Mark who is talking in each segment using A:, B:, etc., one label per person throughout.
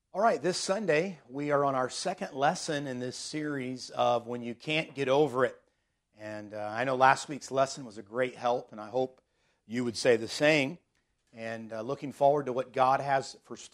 A: All right, this Sunday we are on our second lesson in this series of When You Can't Get Over It. And I know last week's lesson was a great help, and I hope you would say the same. And looking forward to what God has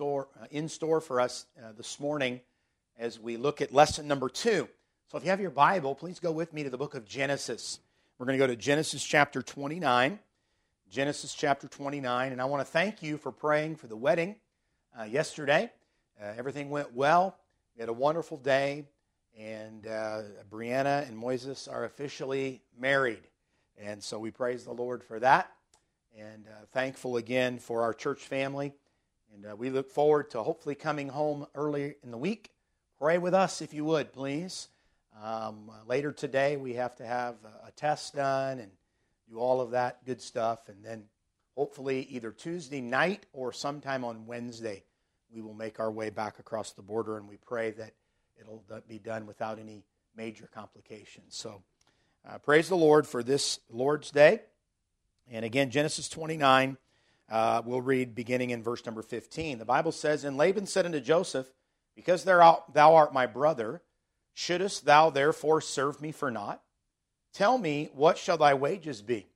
A: in store for us this morning as we look at lesson number 2. So if you have your Bible, please go with me to the book of Genesis. We're going to go to Genesis chapter 29. Genesis chapter 29. And I want to thank you for praying for the wedding yesterday. Everything went well. We had a wonderful day, and Brianna and Moises are officially married. And so we praise the Lord for that, and thankful again for our church family. And we look forward to hopefully coming home early in the week. Pray with us if you would, please. Later today we have to have a test done and do all of that good stuff. And then hopefully either Tuesday night or sometime on Wednesday, we will make our way back across the border, and we pray that it'll be done without any major complications. So praise the Lord for this Lord's Day. And again, Genesis 29, we'll read beginning in verse number 15. The Bible says, "And Laban said unto Joseph, Because thou art my brother, shouldest thou therefore serve me for naught? Tell me, what shall thy wages be?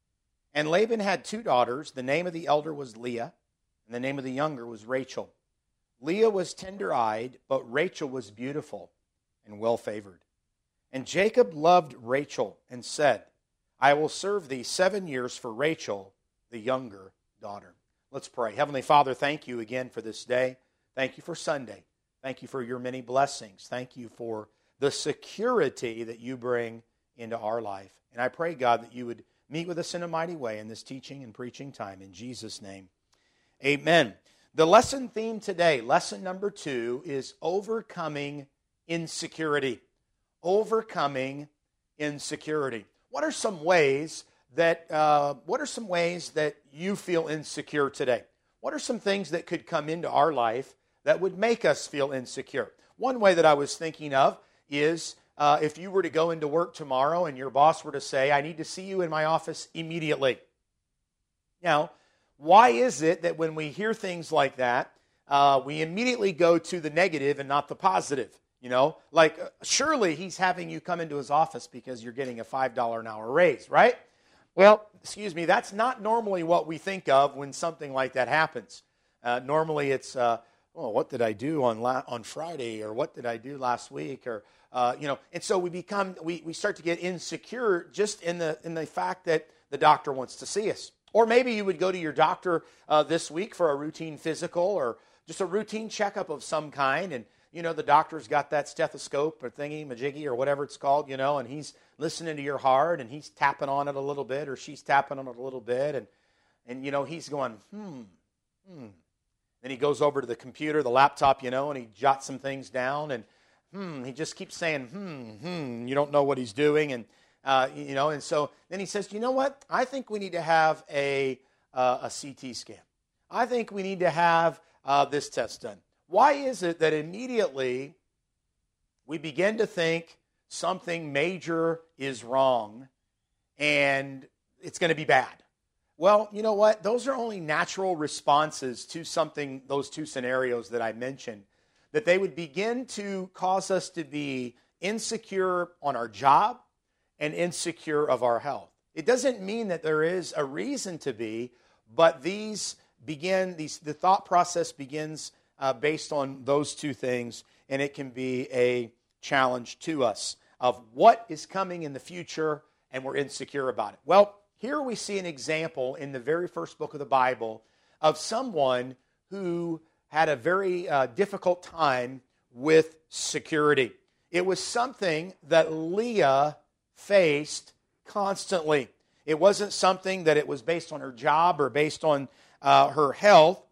A: And Laban had 2 daughters. The name of the elder was Leah, and the name of the younger was Rachel. Leah was tender-eyed, but Rachel was beautiful and well-favored. And Jacob loved Rachel and said, I will serve thee 7 years for Rachel, the younger daughter." Let's pray. Heavenly Father, thank you again for this day. Thank you for Sunday. Thank you for your many blessings. Thank you for the security that you bring into our life. And I pray, God, that you would meet with us in a mighty way in this teaching and preaching time. In Jesus' name, amen. The lesson theme today, lesson number 2, is overcoming insecurity. Overcoming insecurity. What are some ways that you feel insecure today? What are some things that could come into our life that would make us feel insecure? One way that I was thinking of is if you were to go into work tomorrow and your boss were to say, I need to see you in my office immediately. Now, why is it that when we hear things like that, we immediately go to the negative and not the positive? You know, like surely he's having you come into his office because you're getting a $5 an hour raise, right? Well, excuse me, that's not normally what we think of when something like that happens. Normally it's, what did I do on Friday, or what did I do last week, or and so we start to get insecure just in the fact that the doctor wants to see us. Or maybe you would go to your doctor this week for a routine physical or just a routine checkup of some kind. And, the doctor's got that stethoscope or thingy-majiggy or whatever it's called, and he's listening to your heart and he's tapping on it a little bit, or she's tapping on it a little bit. And he's going, Then he goes over to the computer, the laptop, and he jots some things down. And he just keeps saying, You don't know what he's doing. And and so then he says, you know what? I think we need to have a CT scan. I think we need to have this test done. Why is it that immediately we begin to think something major is wrong and it's going to be bad? Well, you know what? Those are only natural responses to those 2 scenarios that I mentioned, that they would begin to cause us to be insecure on our job and insecure of our health. It doesn't mean that there is a reason to be, but the thought process begins based on those 2 things, and it can be a challenge to us of what is coming in the future, and we're insecure about it. Well, here we see an example in the very first book of the Bible of someone who had a very difficult time with security. It was something that Leah faced constantly. It wasn't something that it was based on her job or based on her health.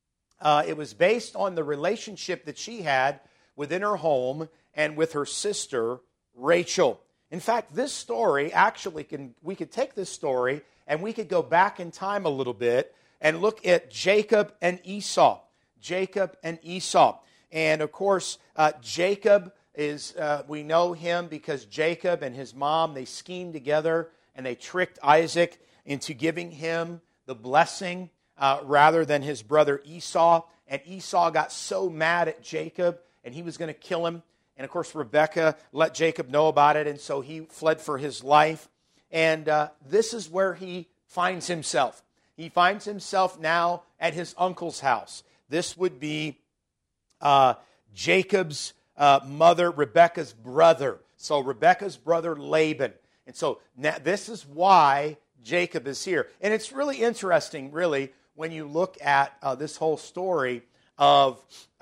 A: It was based on the relationship that she had within her home and with her sister, Rachel. In fact, this story actually we could take this story and we could go back in time a little bit and look at Jacob and Esau. Jacob and Esau. And of course, Jacob we know him because Jacob and his mom, they schemed together and they tricked Isaac into giving him the blessing rather than his brother Esau. and Esau got so mad at Jacob, and he was going to kill him. And, of course, Rebekah let Jacob know about it, and so he fled for his life. And this is where he finds himself. He finds himself now at his uncle's house. This would be Jacob's mother, Rebekah's brother. So Rebekah's brother Laban. And so now this is why Jacob is here. And it's really interesting, really, when you look at this whole story of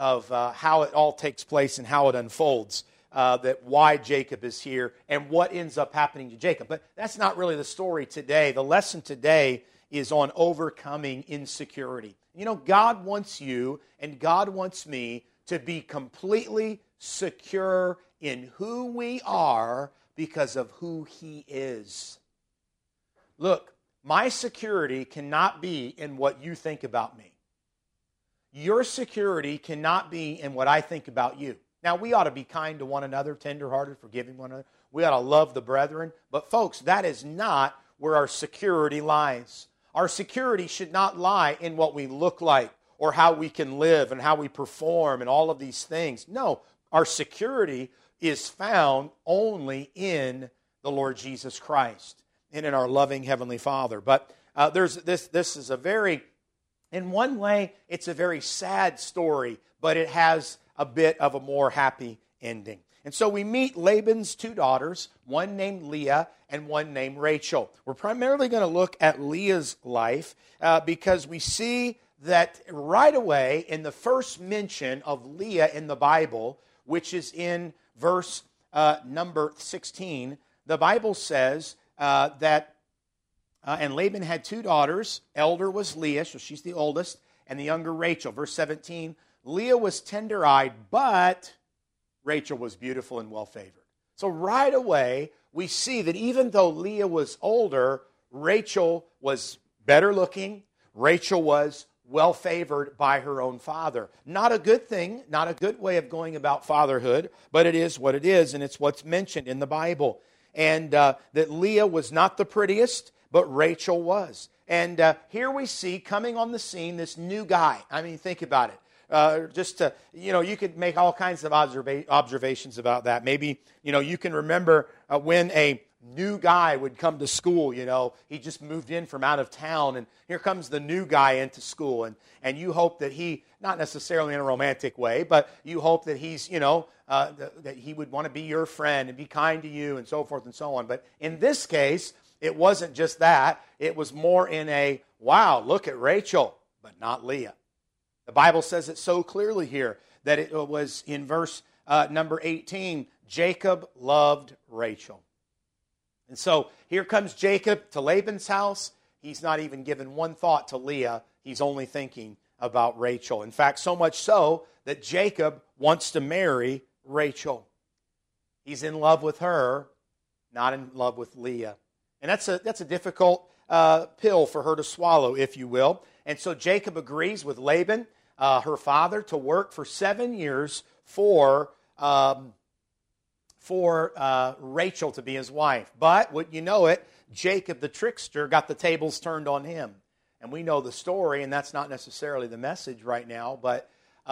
A: how it all takes place and how it unfolds, that why Jacob is here and what ends up happening to Jacob. But that's not really the story today. The lesson today is on overcoming insecurity. You know, God wants you and God wants me to be completely secure in who we are because of who He is. Look, my security cannot be in what you think about me. Your security cannot be in what I think about you. Now, we ought to be kind to one another, tenderhearted, forgiving one another. We ought to love the brethren. But, folks, that is not where our security lies. Our security should not lie in what we look like or how we can live and how we perform and all of these things. No, our security is found only in the Lord Jesus Christ and in our loving Heavenly Father. But this is a very, in one way, it's a very sad story, but it has a bit of a more happy ending. And so we meet Laban's two daughters, one named Leah and one named Rachel. We're primarily going to look at Leah's life because we see that right away in the first mention of Leah in the Bible, which is in verse number 16, the Bible says that, and Laban had two daughters. Elder was Leah, so she's the oldest, and the younger Rachel. Verse 17, Leah was tender-eyed, but Rachel was beautiful and well-favored. So right away, we see that even though Leah was older, Rachel was better looking. Rachel was well-favored by her own father. Not a good thing, not a good way of going about fatherhood, but it is what it is, and it's what's mentioned in the Bible. And that Leah was not the prettiest, but Rachel was. And here we see coming on the scene this new guy. I mean, think about it. You could make all kinds of observations about that. Maybe, you can remember when a new guy would come to school, he just moved in from out of town, and here comes the new guy into school, and you hope that he, not necessarily in a romantic way, but you hope that he's, that he would want to be your friend and be kind to you and so forth and so on. But in this case, it wasn't just that. It was more in a, wow, look at Rachel, but not Leah. The Bible says it so clearly here that it was in verse number 18, Jacob loved Rachel. And so here comes Jacob to Laban's house. He's not even given one thought to Leah. He's only thinking about Rachel. In fact, so much so that Jacob wants to marry Rachel. He's in love with her, not in love with Leah. And that's a difficult pill for her to swallow, if you will. And so Jacob agrees with Laban, her father, to work for 7 years for Rachel to be his wife. But, would you know it, Jacob the trickster got the tables turned on him. And we know the story, and that's not necessarily the message right now, but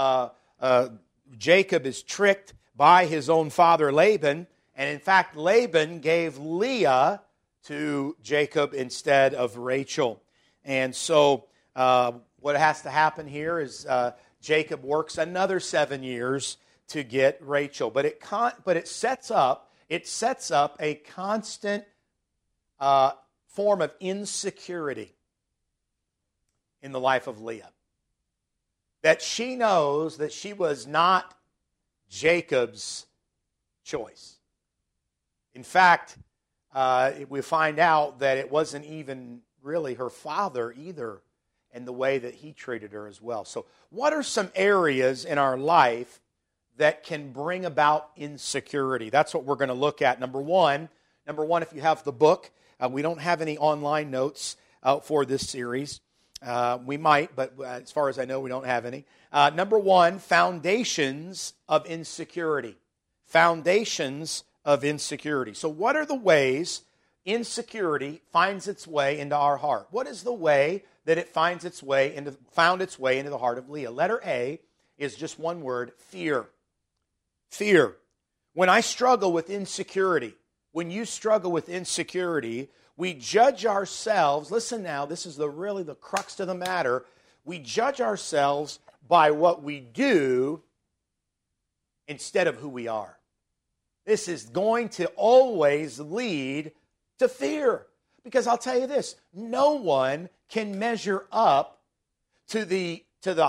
A: Jacob is tricked by his own father Laban, and in fact Laban gave Leah to Jacob instead of Rachel. And so what has to happen here is Jacob works another 7 years to get Rachel. But it sets up a constant form of insecurity in the life of Leah. That she knows that she was not Jacob's choice. In fact, we find out that it wasn't even really her father either, and the way that he treated her as well. So what are some areas in our life that can bring about insecurity? That's what we're going to look at. Number one, if you have the book, we don't have any online notes for this series. We might, but as far as I know, we don't have any. Number one, foundations of insecurity. Foundations of insecurity. So what are the ways insecurity finds its way into our heart? What is the way that it found its way into the heart of Leah. Letter A is just one word, fear. Fear. When I struggle with insecurity, when you struggle with insecurity, we judge ourselves. Listen now, this is really the crux of the matter. We judge ourselves by what we do instead of who we are. This is going to always lead to fear. Because I'll tell you this, no one can measure up to the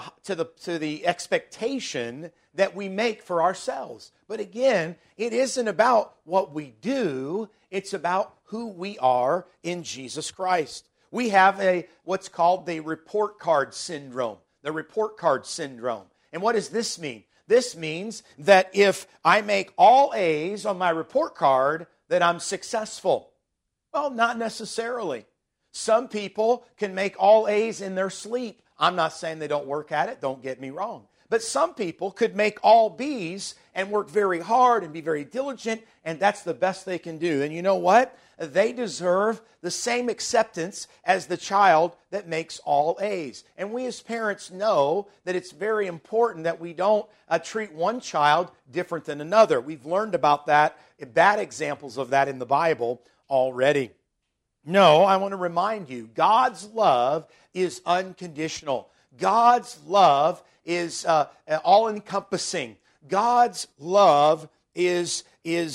A: expectation that we make for ourselves. But again, it isn't about what we do, it's about who we are in Jesus Christ. We have what's called the report card syndrome. The report card syndrome. And what does this mean? This means that if I make all A's on my report card, that I'm successful. Well, not necessarily. Some people can make all A's in their sleep. I'm not saying they don't work at it, don't get me wrong. But some people could make all B's and work very hard and be very diligent, and that's the best they can do. And you know what? They deserve the same acceptance as the child that makes all A's. And we as parents know that it's very important that we don't treat one child different than another. We've learned about that, bad examples of that in the Bible already. No, I want to remind you, God's love is unconditional. God's love is all-encompassing. God's love is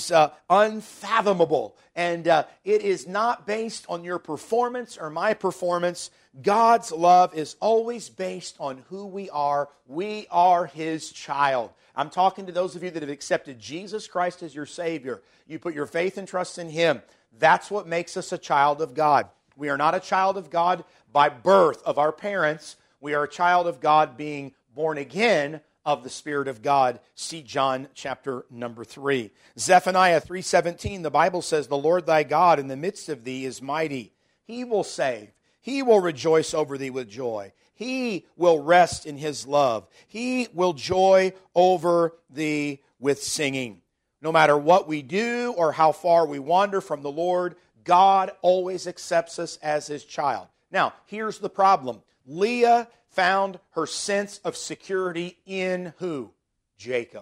A: unfathomable. And it is not based on your performance or my performance. God's love is always based on who we are. We are His child. I'm talking to those of you that have accepted Jesus Christ as your Savior. You put your faith and trust in Him. That's what makes us a child of God. We are not a child of God by birth of our parents. We are a child of God being born again of the Spirit of God. See John chapter number 3. Zephaniah 3:17, the Bible says, "The Lord thy God in the midst of thee is mighty. He will save. He will rejoice over thee with joy. He will rest in His love. He will joy over thee with singing." No matter what we do or how far we wander from the Lord, God always accepts us as His child. Now, here's the problem. Leah found her sense of security in who? Jacob.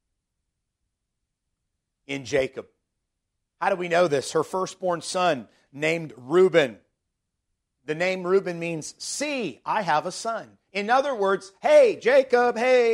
A: In Jacob. How do we know this? Her firstborn son, named Reuben. The name Reuben means, see, I have a son. In other words, hey, Jacob,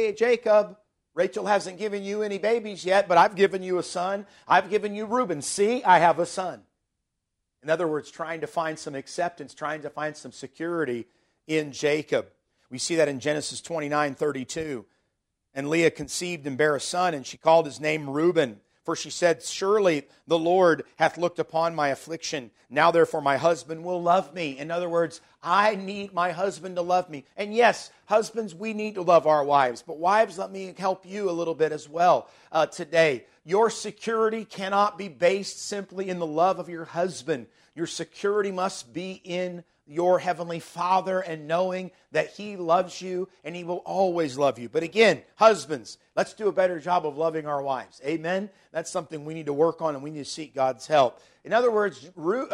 A: Rachel hasn't given you any babies yet, but I've given you a son. I've given you Reuben. See, I have a son. In other words, trying to find some acceptance, trying to find some security in Jacob. We see that in Genesis 29:32. And Leah conceived and bare a son, and she called his name Reuben. For she said, surely the Lord hath looked upon my affliction. Now therefore my husband will love me. In other words, I need my husband to love me. And yes, husbands, we need to love our wives. But wives, let me help you a little bit as well today. Your security cannot be based simply in the love of your husband. Your security must be in your Heavenly Father and knowing that He loves you and He will always love you. But again, husbands, let's do a better job of loving our wives. Amen? That's something we need to work on and we need to seek God's help. In other words,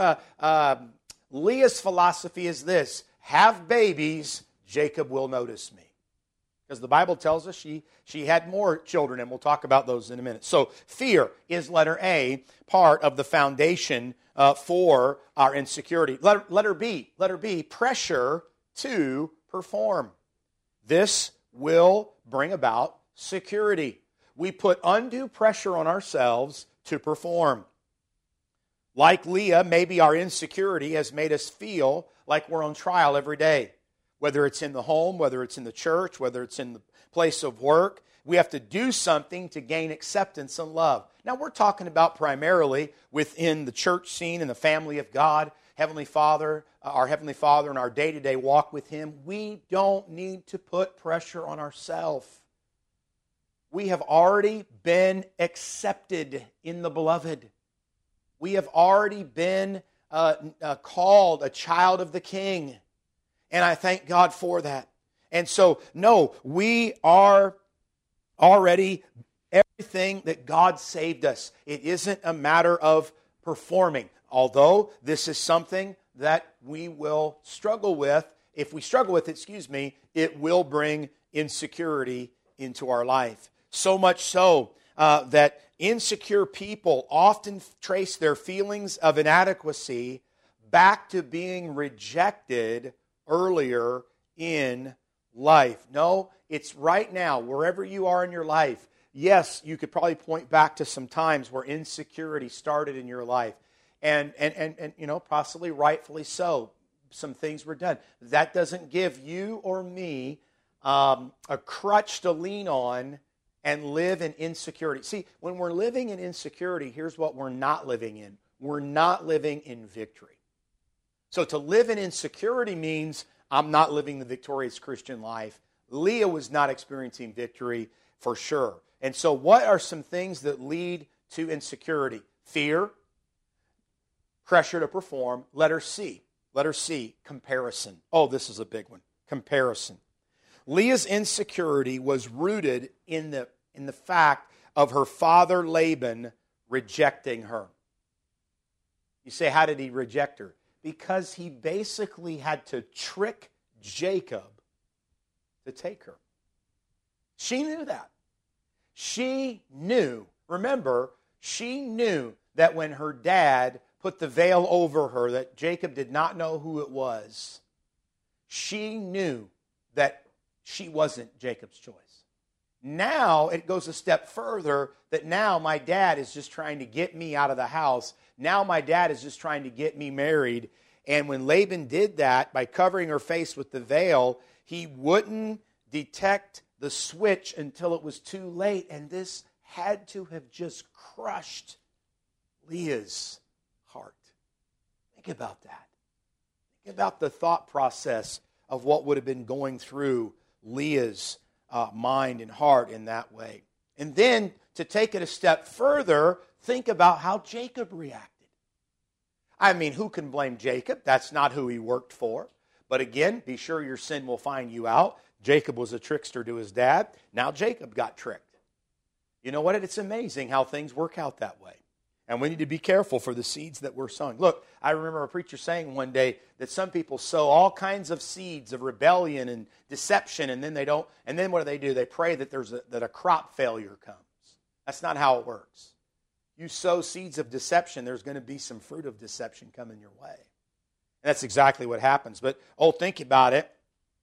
A: Leah's philosophy is this: have babies, Jacob will notice me. Because the Bible tells us she had more children, and we'll talk about those in a minute. So fear is, letter A, part of the foundation for our insecurity. Letter B, pressure to perform. This will bring about security. We put undue pressure on ourselves to perform. Like Leah, maybe our insecurity has made us feel like we're on trial every day. Whether it's in the home, whether it's in the church, whether it's in the place of work, we have to do something to gain acceptance and love. Now, we're talking about primarily within the church scene and the family of God, Heavenly Father, our Heavenly Father, and our day-to-day walk with Him. We don't need to put pressure on ourselves. We have already been accepted in the Beloved. We have already been called a child of the King. And I thank God for that. And so, no, we are already everything that God saved us. It isn't a matter of performing. Although this is something that we will struggle with if we struggle with it, it will bring insecurity into our life. So much so that insecure people often trace their feelings of inadequacy back to being rejected earlier in life. No, it's right now, wherever you are in your life. Yes, you could probably point back to some times where insecurity started in your life. And possibly rightfully so. Some things were done. That doesn't give you or me a crutch to lean on and live in insecurity. See, when we're living in insecurity, here's what we're not living in. We're not living in victory. So to live in insecurity means I'm not living the victorious Christian life. Leah was not experiencing victory for sure. And so what are some things that lead to insecurity? Fear, pressure to perform. Letter C, comparison. Oh, this is a big one. Comparison. Leah's insecurity was rooted in the fact of her father Laban rejecting her. You say, how did he reject her? Because he basically had to trick Jacob to take her. She knew that. She knew, remember, she knew that when her dad put the veil over her, that Jacob did not know who it was. She knew that she wasn't Jacob's choice. Now it goes a step further that now my dad is just trying to get me out of the house. Now my dad is just trying to get me married. And when Laban did that by covering her face with the veil, he wouldn't detect the switch until it was too late. And this had to have just crushed Leah's heart. Think about that. Think about the thought process of what would have been going through Leah's mind and heart in that way. And then, to take it a step further, think about how Jacob reacted. I mean, who can blame Jacob? That's not who he worked for. But again, be sure your sin will find you out. Jacob was a trickster to his dad. Now Jacob got tricked. You know what? It's amazing how things work out that way. And we need to be careful for the seeds that we're sowing. Look, I remember a preacher saying one day that some people sow all kinds of seeds of rebellion and deception, and then they don't. And then what do? They pray that that a crop failure comes. That's not how it works. You sow seeds of deception, there's going to be some fruit of deception coming your way. And that's exactly what happens. But think about it.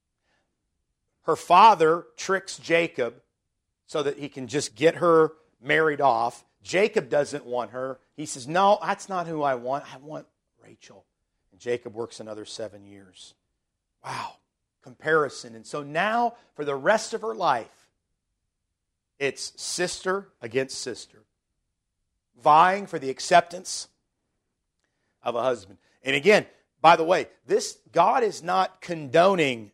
A: Her father tricks Jacob so that he can just get her married off. Jacob doesn't want her. He says, no, that's not who I want. I want Rachel. And Jacob works another 7 years. Wow. Comparison. And so now, for the rest of her life, it's sister against sister, vying for the acceptance of a husband. And again, by the way, God is not condoning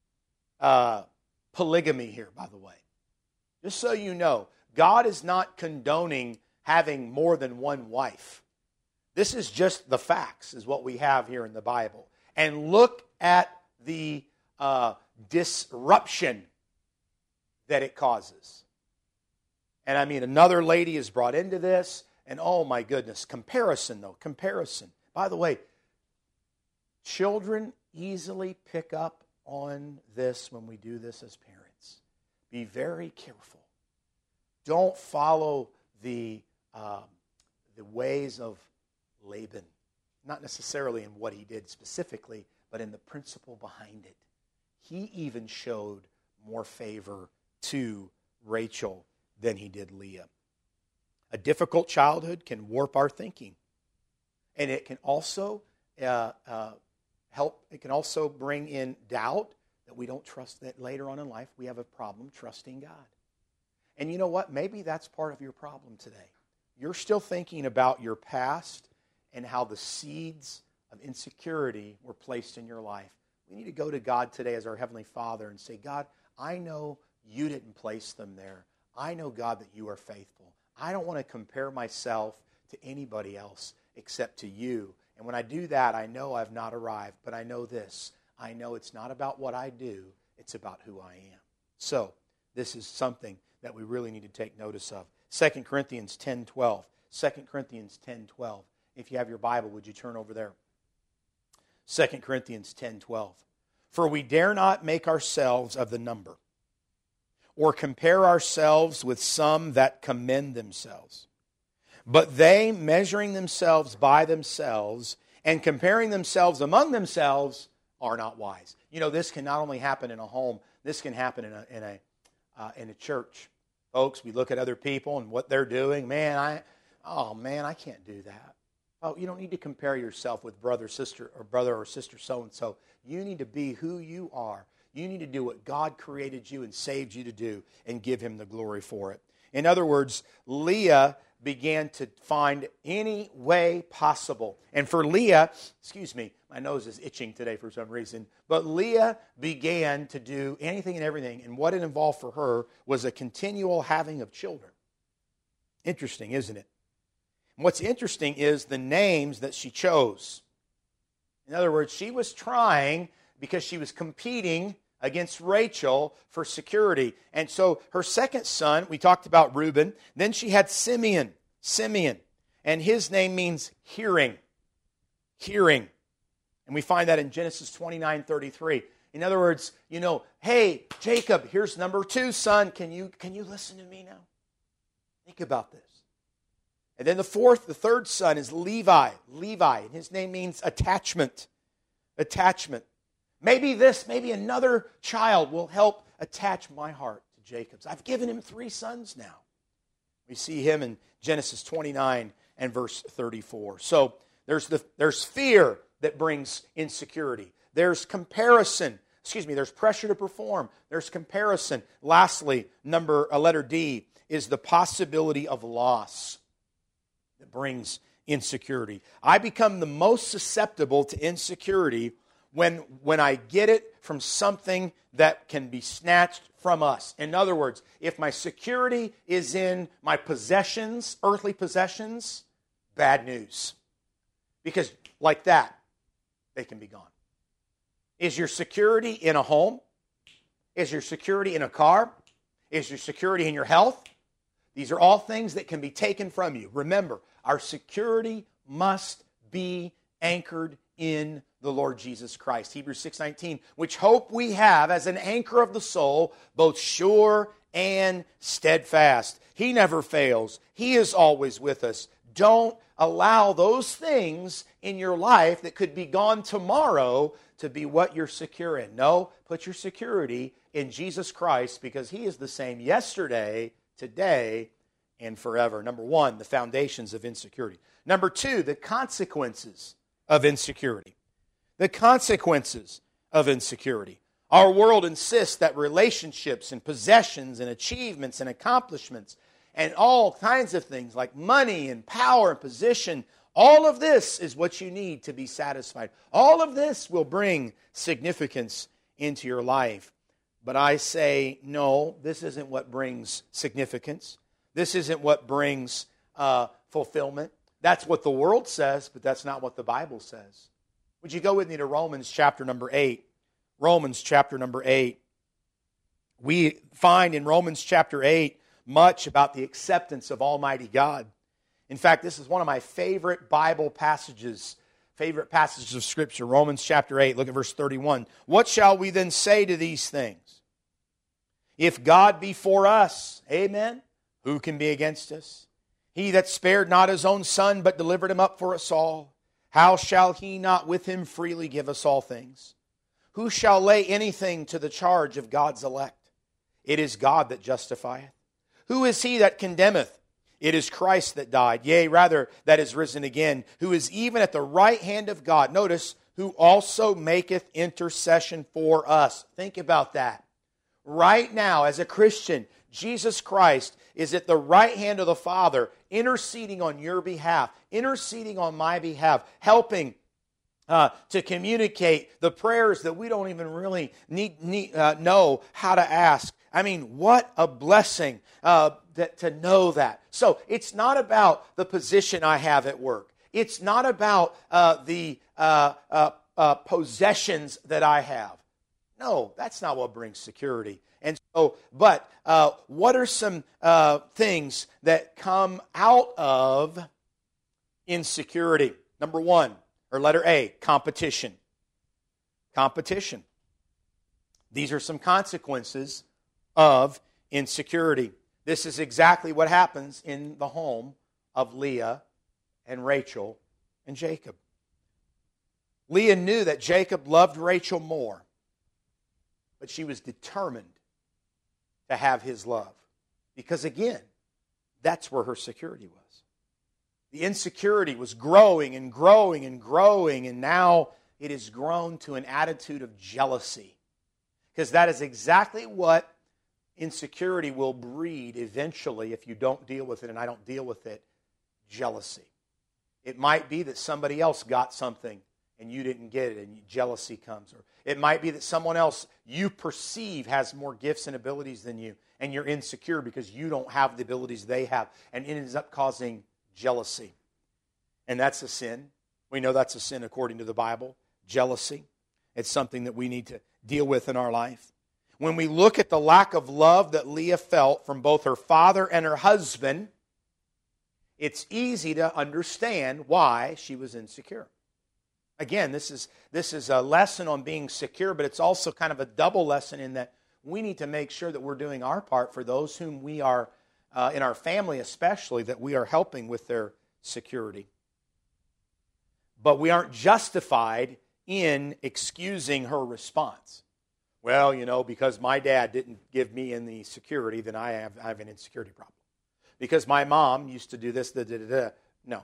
A: polygamy here, by the way. Just so you know, God is not condoning having more than one wife. This is just the facts, is what we have here in the Bible. And look at the disruption that it causes. And I mean, another lady is brought into this, and oh my goodness, comparison. By the way, children easily pick up on this when we do this as parents. Be very careful. Don't follow the ways of Laban. Not necessarily in what he did specifically, but in the principle behind it. He even showed more favor to Rachel than he did Leah. A difficult childhood can warp our thinking. And it can also it can also bring in doubt that we don't trust, that later on in life we have a problem trusting God. And you know what? Maybe that's part of your problem today. You're still thinking about your past and how the seeds of insecurity were placed in your life. We need to go to God today as our Heavenly Father and say, God, I know you didn't place them there. I know, God, that you are faithful. I don't want to compare myself to anybody else except to you. And when I do that, I know I've not arrived, but I know this. I know it's not about what I do, it's about who I am. So, this is something that we really need to take notice of. 2 Corinthians 10:12. 2 Corinthians 10:12. If you have your Bible, would you turn over there? 2 Corinthians 10:12. For we dare not make ourselves of the number, or compare ourselves with some that commend themselves. But they, measuring themselves by themselves and comparing themselves among themselves, are not wise. You know, this can not only happen in a home, this can happen in a church. Folks, we look at other people and what they're doing. Man, I can't do that. Oh, you don't need to compare yourself with brother or sister so-and-so. You need to be who you are. You need to do what God created you and saved you to do and give Him the glory for it. In other words, Leah began to find any way possible. And for Leah, my nose is itching today for some reason, but Leah began to do anything and everything, and what it involved for her was a continual having of children. Interesting, isn't it? And what's interesting is the names that she chose. In other words, she was trying, because she was competing against Rachel for security. And so her second son, we talked about Reuben. Then she had Simeon. And his name means hearing. Hearing. And we find that in Genesis 29:33. In other words, hey, Jacob, here's number 2 son. Can you listen to me now? Think about this. And then the third son is Levi. And his name means attachment. Attachment. Maybe another child will help attach my heart to Jacob's. I've given him 3 sons now. We see him in Genesis 29 and verse 34. So there's fear that brings insecurity. There's comparison. There's pressure to perform. There's comparison. Lastly, letter D, is the possibility of loss that brings insecurity. I become the most susceptible to insecurity when I get it from something that can be snatched from us. In other words, if my security is in my possessions, earthly possessions, bad news. Because like that, they can be gone. Is your security in a home? Is your security in a car? Is your security in your health? These are all things that can be taken from you. Remember, our security must be anchored in the Lord Jesus Christ. Hebrews 6:19, which hope we have as an anchor of the soul, both sure and steadfast. He never fails. He is always with us. Don't allow those things in your life that could be gone tomorrow to be what you're secure in. No, put your security in Jesus Christ, because He is the same yesterday, today, and forever. Number 1, the foundations of insecurity. Number 2, the consequences of insecurity. The consequences of insecurity. Our world insists that relationships and possessions and achievements and accomplishments and all kinds of things like money and power and position, all of this is what you need to be satisfied. All of this will bring significance into your life. But I say, no, this isn't what brings significance. This isn't what brings fulfillment. That's what the world says, but that's not what the Bible says. Would you go with me to Romans chapter number 8? Romans chapter number 8. We find in Romans chapter 8 much about the acceptance of Almighty God. In fact, this is one of my favorite Bible passages, favorite passages of Scripture. Romans chapter 8, look at verse 31. What shall we then say to these things? If God be for us, amen, who can be against us? He that spared not His own Son, but delivered Him up for us all, how shall He not with Him freely give us all things? Who shall lay anything to the charge of God's elect? It is God that justifieth. Who is he that condemneth? It is Christ that died, yea, rather, that is risen again, who is even at the right hand of God. Notice, who also maketh intercession for us. Think about that. Right now, as a Christian, Jesus Christ is at the right hand of the Father, interceding on your behalf, interceding on my behalf, helping to communicate the prayers that we don't even really know how to ask. I mean, what a blessing to know that. So it's not about the position I have at work. It's not about the possessions that I have. No, that's not what brings security. And so, but what are some things that come out of insecurity? Number 1, or letter A, competition. Competition. These are some consequences of insecurity. This is exactly what happens in the home of Leah and Rachel and Jacob. Leah knew that Jacob loved Rachel more, but she was determined to have his love. Because again, that's where her security was. The insecurity was growing and growing and growing, and now it has grown to an attitude of jealousy. Because that is exactly what insecurity will breed eventually if you don't deal with it, and I don't deal with it, jealousy. It might be that somebody else got something and you didn't get it, and jealousy comes. Or it might be that someone else you perceive has more gifts and abilities than you, and you're insecure because you don't have the abilities they have, and it ends up causing jealousy. And that's a sin. We know that's a sin according to the Bible, jealousy. It's something that we need to deal with in our life. When we look at the lack of love that Leah felt from both her father and her husband, it's easy to understand why she was insecure. Again, this is a lesson on being secure, but it's also kind of a double lesson in that we need to make sure that we're doing our part for those whom we are, in our family especially, that we are helping with their security. But we aren't justified in excusing her response. Well, because my dad didn't give me any security, then I have an insecurity problem. Because my mom used to do this, No,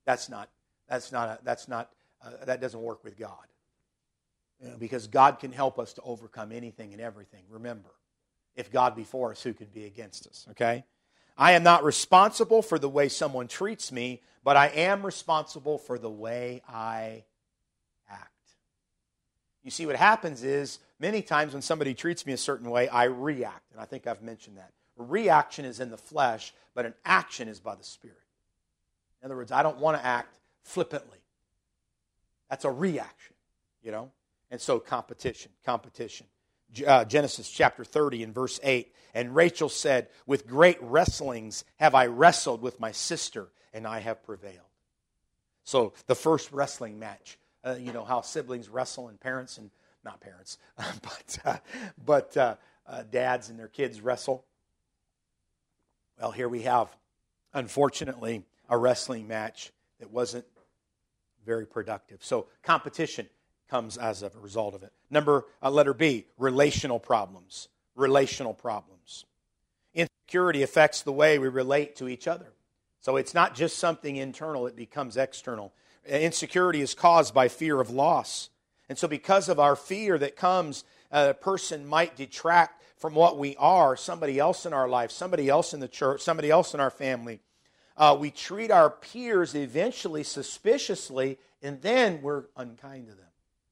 A: that doesn't work with God. Because God can help us to overcome anything and everything. Remember, if God be for us, who could be against us? Okay? I am not responsible for the way someone treats me, but I am responsible for the way I act. You see, what happens is, many times when somebody treats me a certain way, I react. And I think I've mentioned that. A reaction is in the flesh, but an action is by the Spirit. In other words, I don't want to act flippantly. That's a reaction, And so competition. Genesis chapter 30 and verse 8. And Rachel said, with great wrestlings have I wrestled with my sister, and I have prevailed. So the first wrestling match, how siblings wrestle and parents, and not parents, but dads and their kids wrestle. Well, here we have, unfortunately, a wrestling match that wasn't very productive. So competition comes as a result of it. Letter B, relational problems. Relational problems. Insecurity affects the way we relate to each other. So it's not just something internal, it becomes external. Insecurity is caused by fear of loss. And so because of our fear that comes, a person might detract from what we are, somebody else in our life, somebody else in the church, somebody else in our family. We treat our peers eventually suspiciously, and then we're unkind to them.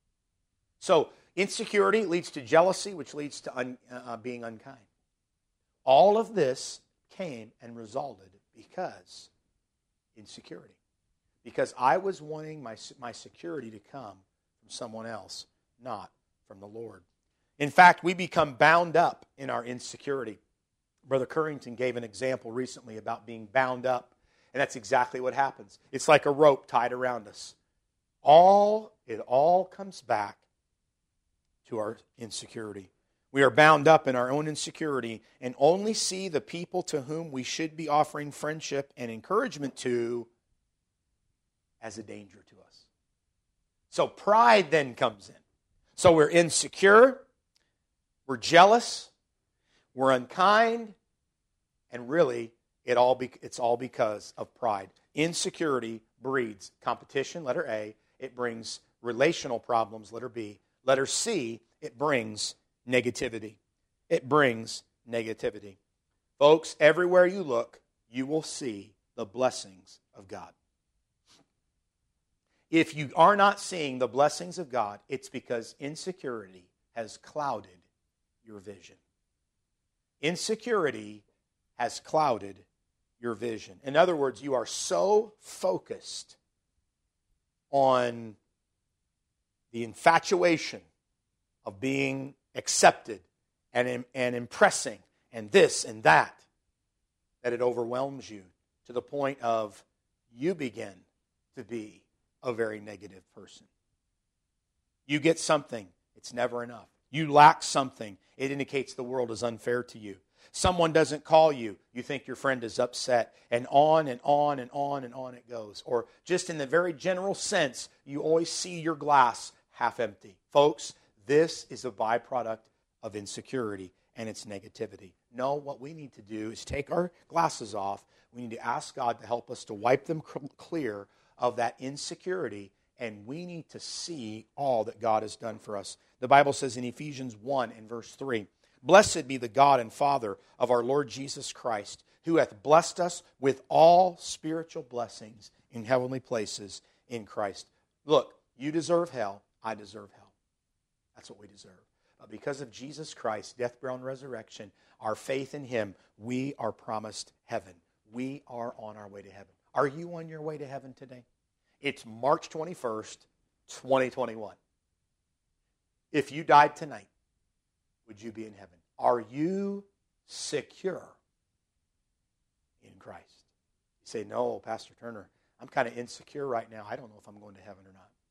A: So insecurity leads to jealousy, which leads to being unkind. All of this came and resulted because insecurity. Because I was wanting my security to come from someone else, not from the Lord. In fact, we become bound up in our insecurity. Brother Currington gave an example recently about being bound up, and that's exactly what happens. It's like a rope tied around us. It all comes back to our insecurity. We are bound up in our own insecurity and only see the people to whom we should be offering friendship and encouragement to as a danger to us. So pride then comes in. So we're insecure, we're jealous, we're unkind, and really it's all because of pride. Insecurity breeds competition, letter A. It brings relational problems, letter B. Letter C, it brings negativity. It brings negativity. Folks, everywhere you look, you will see the blessings of God. If you are not seeing the blessings of God, it's because insecurity has clouded your vision. Insecurity has clouded your vision. In other words, you are so focused on the infatuation of being accepted and impressing and this and that it overwhelms you to the point of you begin to be a very negative person. You get something, it's never enough. You lack something. It indicates the world is unfair to you. Someone doesn't call you. You think your friend is upset. And on and on and on and on it goes. Or just in the very general sense, you always see your glass half empty. Folks, this is a byproduct of insecurity and its negativity. No, what we need to do is take our glasses off. We need to ask God to help us to wipe them clear of that insecurity, and we need to see all that God has done for us. The Bible says in Ephesians 1 and verse 3, "Blessed be the God and Father of our Lord Jesus Christ, who hath blessed us with all spiritual blessings in heavenly places in Christ." Look, you deserve hell. I deserve hell. That's what we deserve. But because of Jesus Christ, death, burial, and resurrection, our faith in Him, we are promised heaven. We are on our way to heaven. Are you on your way to heaven today? It's March 21st, 2021. If you died tonight, would you be in heaven? Are you secure in Christ? You say, "No, Pastor Turner, I'm kind of insecure right now. I don't know if I'm going to heaven or not."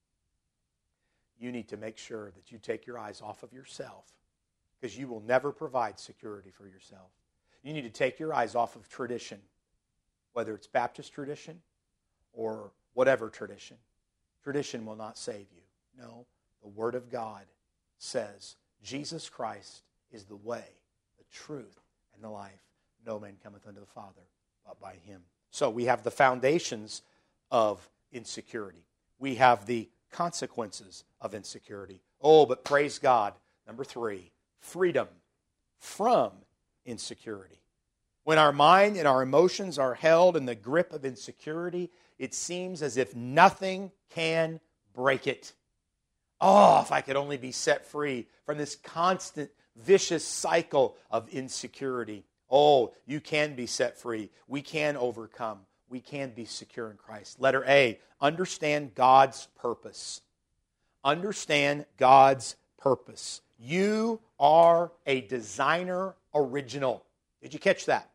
A: You need to make sure that you take your eyes off of yourself, because you will never provide security for yourself. You need to take your eyes off of tradition, whether it's Baptist tradition or whatever tradition. Tradition will not save you. No, the Word of God says Jesus Christ is the way, the truth, and the life. No man cometh unto the Father but by Him. So we have the foundations of insecurity. We have the consequences of insecurity. Oh, but praise God. Number 3, freedom from insecurity. When our mind and our emotions are held in the grip of insecurity, it seems as if nothing can break it. Oh, if I could only be set free from this constant vicious cycle of insecurity. Oh, you can be set free. We can overcome. We can be secure in Christ. Letter A, understand God's purpose. Understand God's purpose. You are a designer original. Did you catch that?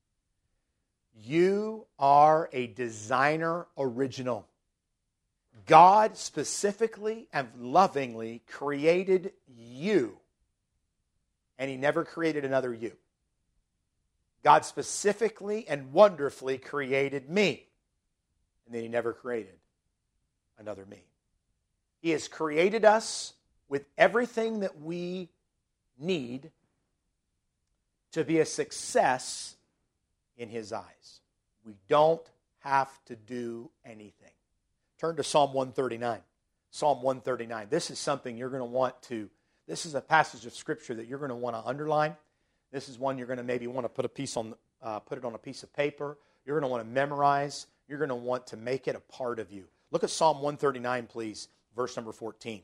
A: You are a designer original. God specifically and lovingly created you, and He never created another you. God specifically and wonderfully created me, and then He never created another me. He has created us with everything that we need to be a success in His eyes. We don't have to do anything. Turn to Psalm 139. Psalm 139. This is something you're going to want to, this is a passage of Scripture that you're going to want to underline. This is one you're going to maybe want to put it on a piece of paper. You're going to want to memorize. You're going to want to make it a part of you. Look at Psalm 139, please, verse number 14.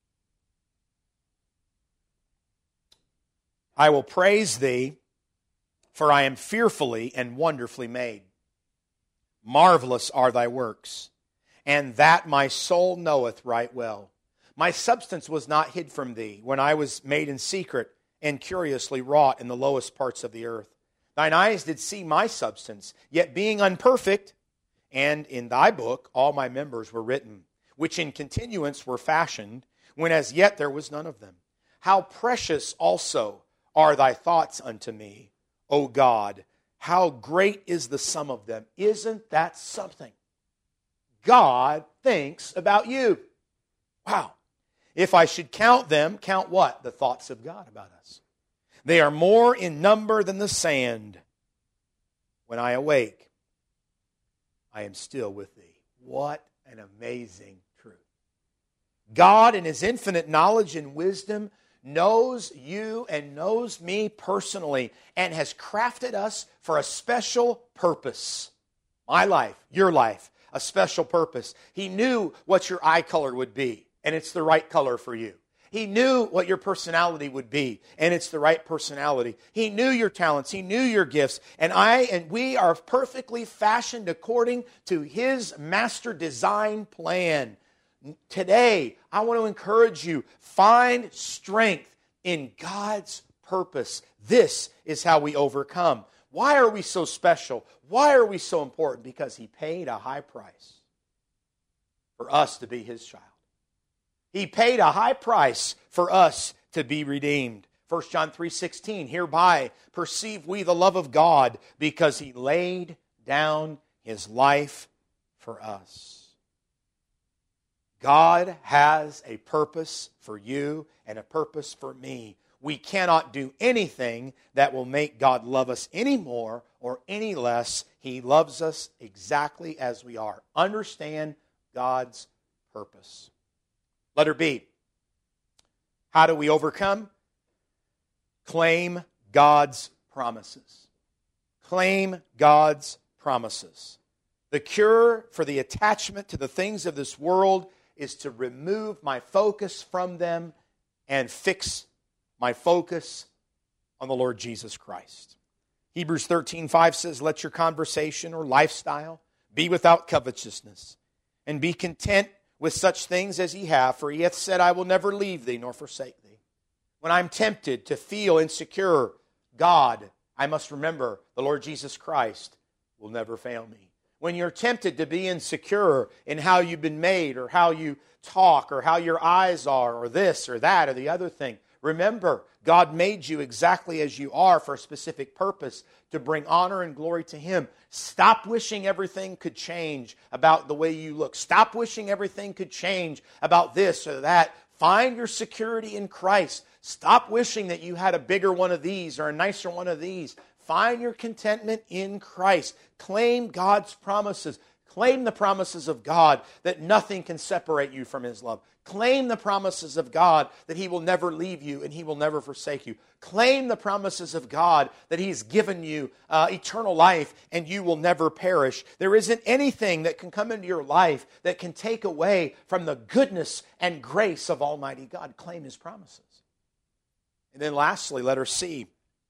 A: "I will praise Thee, for I am fearfully and wonderfully made. Marvelous are Thy works, and that my soul knoweth right well. My substance was not hid from Thee when I was made in secret and curiously wrought in the lowest parts of the earth. Thine eyes did see my substance, yet being unperfect, and in Thy book all my members were written, which in continuance were fashioned, when as yet there was none of them. How precious also are Thy thoughts unto me, O God! How great is the sum of them!" Isn't that something? God thinks about you. Wow. "If I should count them," count what? The thoughts of God about us. "They are more in number than the sand. When I awake, I am still with Thee." What an amazing truth. God, in His infinite knowledge and wisdom, knows you and knows me personally and has crafted us for a special purpose. My life, your life, a special purpose. He knew what your eye color would be, and it's the right color for you. He knew what your personality would be, and it's the right personality. He knew your talents. He knew your gifts. And we are perfectly fashioned according to His master design plan. Today, I want to encourage you, find strength in God's purpose. This is how we overcome. Why are we so special? Why are we so important? Because He paid a high price for us to be His child. He paid a high price for us to be redeemed. 1 John 3:16, hereby perceive we the love of God, because He laid down His life for us. God has a purpose for you and a purpose for me. We cannot do anything that will make God love us any more or any less. He loves us exactly as we are. Understand God's purpose. Letter B. How do we overcome? Claim God's promises. Claim God's promises. The cure for the attachment to the things of this world is to remove my focus from them and fix my focus on the Lord Jesus Christ. Hebrews 13:5 says, let your conversation or lifestyle be without covetousness, and be content with such things as ye have, for he hath said, I will never leave thee nor forsake thee. When I'm tempted to feel insecure, God, I must remember the Lord Jesus Christ will never fail me. When you're tempted to be insecure in how you've been made, or how you talk, or how your eyes are, or this or that or the other thing, remember, God made you exactly as you are for a specific purpose, to bring honor and glory to Him. Stop wishing everything could change about the way you look. Stop wishing everything could change about this or that. Find your security in Christ. Stop wishing that you had a bigger one of these or a nicer one of these. Find your contentment in Christ. Claim God's promises. Claim the promises of God that nothing can separate you from His love. Claim the promises of God that He will never leave you and He will never forsake you. Claim the promises of God that He's given you eternal life and you will never perish. There isn't anything that can come into your life that can take away from the goodness and grace of Almighty God. Claim His promises. And then lastly, letter C.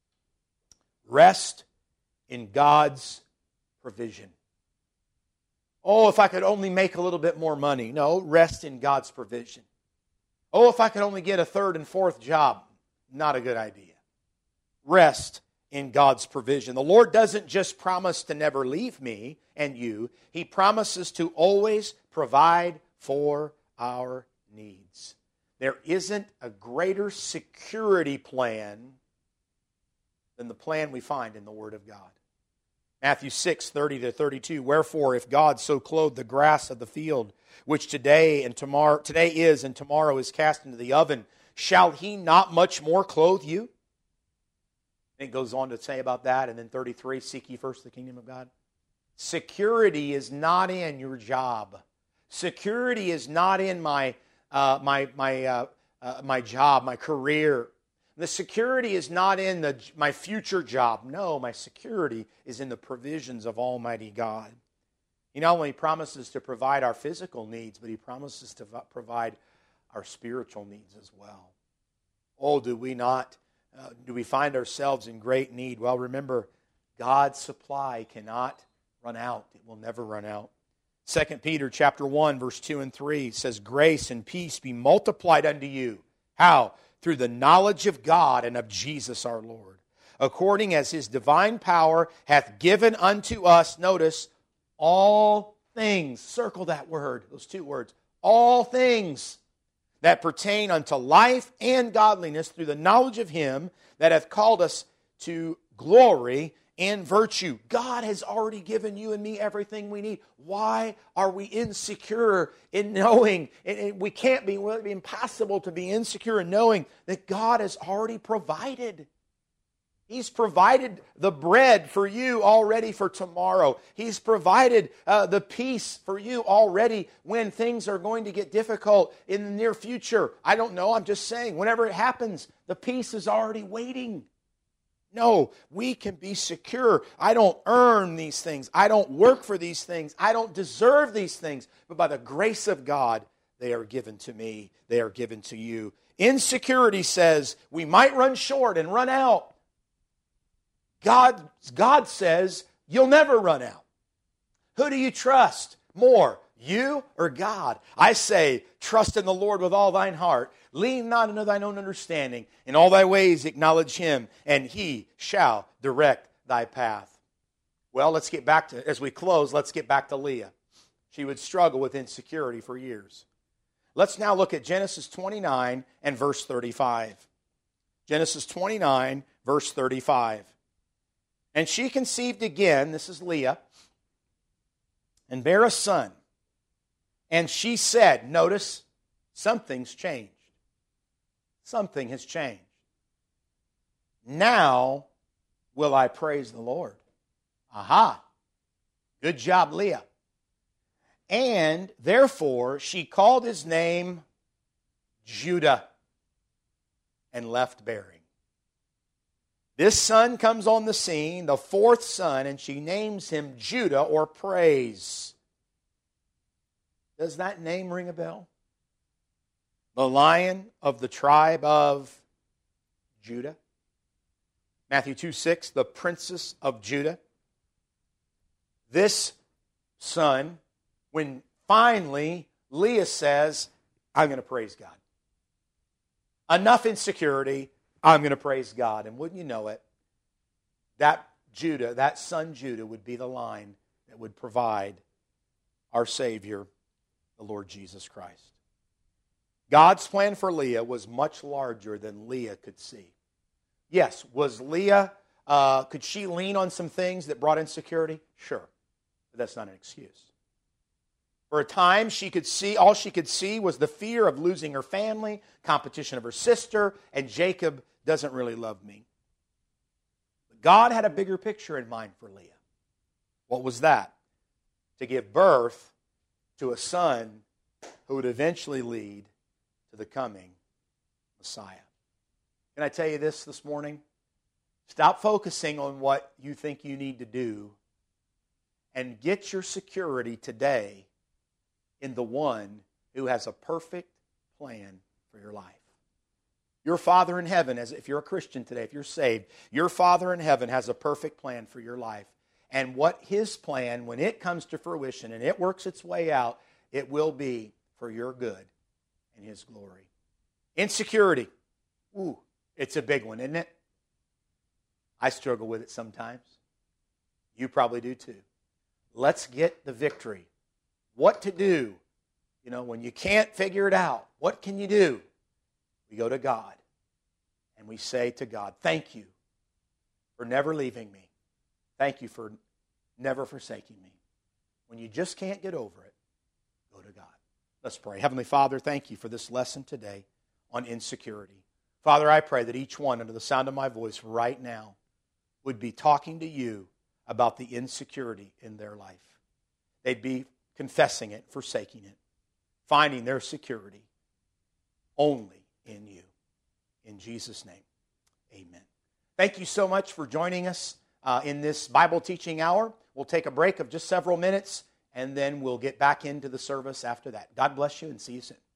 A: Rest in God's provision. Oh, if I could only make a little bit more money. No, rest in God's provision. Oh, if I could only get a third and fourth job. Not a good idea. Rest in God's provision. The Lord doesn't just promise to never leave me and you. He promises to always provide for our needs. There isn't a greater security plan than the plan we find in the Word of God. Matthew 6:30-32. Wherefore, if God so clothe the grass of the field, which today is and tomorrow is cast into the oven, shall He not much more clothe you? And it goes on to say about that. And then 33, seek ye first the kingdom of God. Security is not in your job. Security is not in my job, my career. The security is not in my future job. No, my security is in the provisions of Almighty God. He not only promises to provide our physical needs, but He promises to provide our spiritual needs as well. Oh, do we find ourselves in great need? Well, remember, God's supply cannot run out. It will never run out. 2 Peter chapter 1, verse 2 and 3 says, grace and peace be multiplied unto you. How? Through the knowledge of God and of Jesus our Lord, according as His divine power hath given unto us, notice, all things. Circle that word, those two words. All things that pertain unto life and godliness, through the knowledge of Him that hath called us to glory and virtue. God has already given you and me everything we need. Why are we insecure in knowing? We can't be. It would be impossible to be insecure in knowing that God has already provided. He's provided the bread for you already for tomorrow. He's provided the peace for you already when things are going to get difficult in the near future. I don't know. I'm just saying, whenever it happens, the peace is already waiting. No, we can be secure. I don't earn these things. I don't work for these things. I don't deserve these things. But by the grace of God, they are given to me. They are given to you. Insecurity says we might run short and run out. God says you'll never run out. Who do you trust more, you or God? I say, trust in the Lord with all thine heart. Lean not into thine own understanding. In all thy ways acknowledge Him, and He shall direct thy path. Well, as we close, let's get back to Leah. She would struggle with insecurity for years. Let's now look at Genesis 29 and verse 35. Genesis 29, verse 35. And she conceived again, this is Leah, and bare a son. And she said, notice, something's changed. Something has changed. Now will I praise the Lord. Aha! Good job, Leah. And therefore she called his name Judah and left bearing. This son comes on the scene, the fourth son, and she names him Judah, or praise. Does that name ring a bell? The Lion of the tribe of Judah. Matthew 2:6, the Princess of Judah. This son, when finally Leah says, I'm going to praise God. Enough insecurity, I'm going to praise God. And wouldn't you know it, that Judah, that son Judah, would be the line that would provide our Savior, the Lord Jesus Christ. God's plan for Leah was much larger than Leah could see. Yes, was Leah, could she lean on some things that brought insecurity? Sure, but that's not an excuse. For a time, she could see, all she could see was the fear of losing her family, competition of her sister, and Jacob doesn't really love me. But God had a bigger picture in mind for Leah. What was that? To give birth to a son who would eventually lead to the coming Messiah. Can I tell you this morning? Stop focusing on what you think you need to do and get your security today in the one who has a perfect plan for your life. Your Father in heaven, as if you're a Christian today, if you're saved, your Father in heaven has a perfect plan for your life. And what His plan, when it comes to fruition and it works its way out, it will be for your good and His glory. Insecurity. Ooh, it's a big one, isn't it? I struggle with it sometimes. You probably do too. Let's get the victory. What to do? You know, when you can't figure it out, what can you do? We go to God and we say to God, thank you for never leaving me. Thank you for never forsaking me. When you just can't get over it, go to God. Let's pray. Heavenly Father, thank you for this lesson today on insecurity. Father, I pray that each one under the sound of my voice right now would be talking to you about the insecurity in their life. They'd be confessing it, forsaking it, finding their security only in you. In Jesus' name, amen. Thank you so much for joining us in this Bible teaching hour. We'll take a break of just several minutes, and then we'll get back into the service after that. God bless you, and see you soon.